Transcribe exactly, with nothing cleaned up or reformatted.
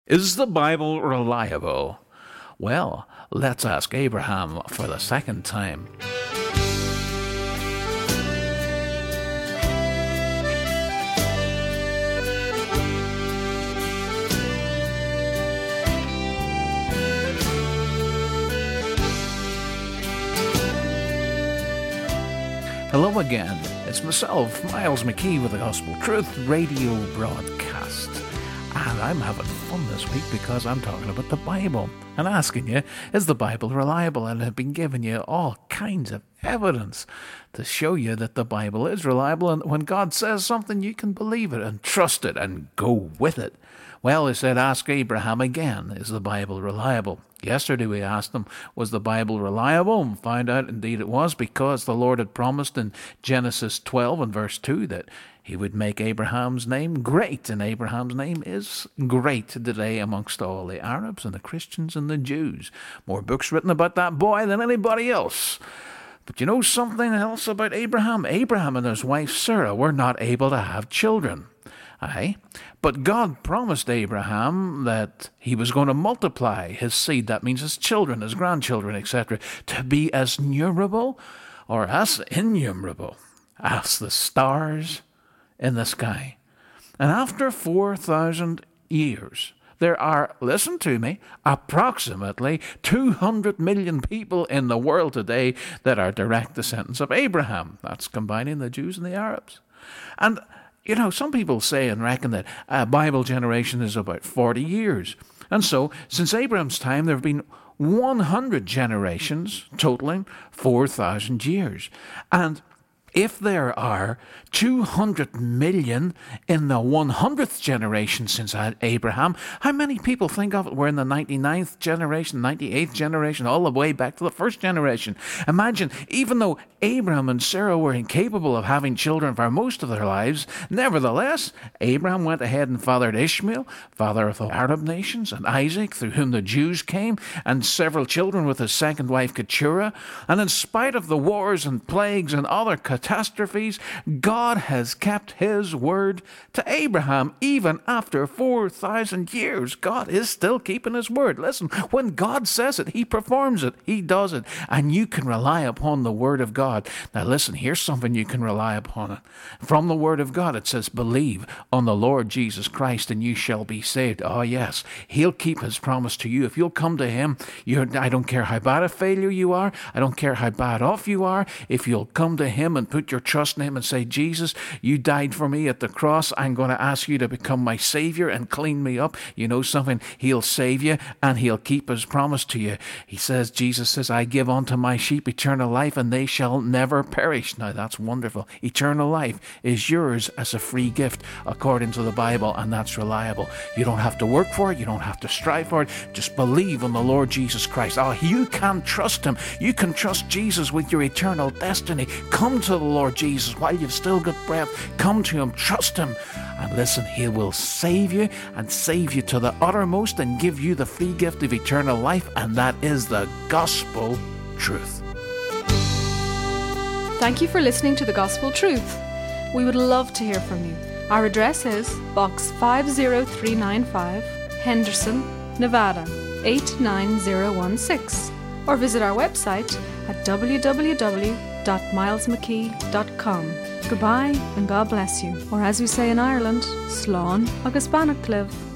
Is the Bible reliable? Well, let's ask Abraham for the second time. Hello again. It's myself, Miles McKee, with the Gospel Truth Radio broadcast. And I'm having fun this week because I'm talking about the Bible and asking you, is the Bible reliable? And I've been giving you all kinds of evidence to show you that the Bible is reliable, and when God says something, you can believe it and trust it and go with it. Well, he said, ask Abraham again, is the Bible reliable? Yesterday we asked him, was the Bible reliable? And found out indeed it was, because the Lord had promised in Genesis twelve and verse two that he would make Abraham's name great, and Abraham's name is great today amongst all the Arabs and the Christians and the Jews. More books written about that boy than anybody else. But you know something else about Abraham? Abraham and his wife Sarah were not able to have children. Aye, but God promised Abraham that he was going to multiply his seed, that means his children, his grandchildren, et cetera, to be as numerable or as innumerable as the stars in the sky. And after four thousand years, there are, listen to me, approximately two hundred million people in the world today that are direct descendants of Abraham. That's combining the Jews and the Arabs. And you know, some people say and reckon that a Bible generation is about forty years. And so, since Abraham's time, there have been one hundred generations, totaling four thousand years. And if there are two hundred million in the one hundredth generation since Abraham, how many people think of it we're in the ninety-ninth generation, ninety-eighth generation, all the way back to the first generation? Imagine, even though Abraham and Sarah were incapable of having children for most of their lives, nevertheless, Abraham went ahead and fathered Ishmael, father of the Arab nations, and Isaac, through whom the Jews came, and several children with his second wife Keturah. And in spite of the wars and plagues and other catastrophes, God has kept his word to Abraham. Even after four thousand years, God is still keeping his word. Listen, when God says it, he performs it. He does it. And you can rely upon the word of God. Now listen, here's something you can rely upon. It. From the word of God, it says, believe on the Lord Jesus Christ and you shall be saved. Oh yes, he'll keep his promise to you. If you'll come to him, you're, I don't care how bad a failure you are. I don't care how bad off you are. If you'll come to him and put your trust in him and say, Jesus, you died for me at the cross. I'm going to ask you to become my Savior and clean me up. You know something? He'll save you and he'll keep his promise to you. He says, Jesus says, I give unto my sheep eternal life and they shall never perish. Now that's wonderful. Eternal life is yours as a free gift according to the Bible, and that's reliable. You don't have to work for it. You don't have to strive for it. Just believe in the Lord Jesus Christ. Oh, you can trust him. You can trust Jesus with your eternal destiny. Come to the Lord Jesus while you've still got breath. Come to him, trust him, and listen, he will save you and save you to the uttermost and give you the free gift of eternal life, and that is the gospel truth. Thank you for listening to the Gospel Truth. We would love to hear from you. Our address is Box five zero three nine five, Henderson, Nevada eight nine zero one six, or visit our website at w w w dot miles mckee dot com. Goodbye and God bless you, or as we say in Ireland, Slán agus Banach Cliv.